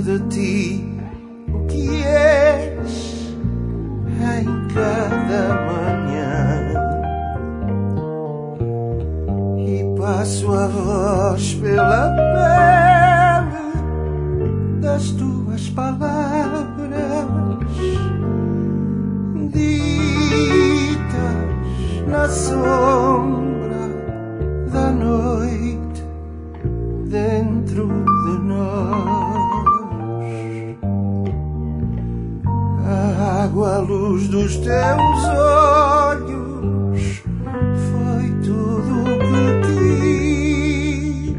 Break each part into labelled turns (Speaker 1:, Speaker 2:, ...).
Speaker 1: de ti o que és em cada manhã, e passo a voz pela pele das tuas palavras ditas na sombra da noite dentro de nós. A água, a luz dos teus olhos foi tudo o que quis.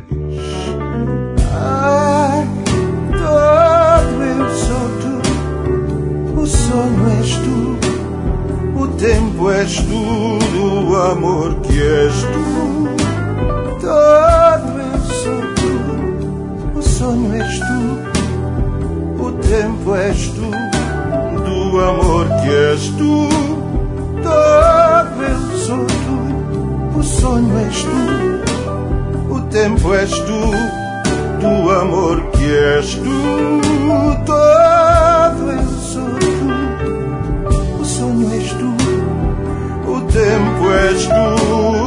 Speaker 1: Ai, todo eu sou tu, o sonho és tu, o tempo és tu, o amor que és tu. Todo eu sou tu, o sonho és tu, o tempo és tu, do amor que és tu. Todo eu sou tu, o sonho és tu, o tempo és tu, do amor que és tu. Todo eu sou tu, o sonho és tu, o tempo és tu.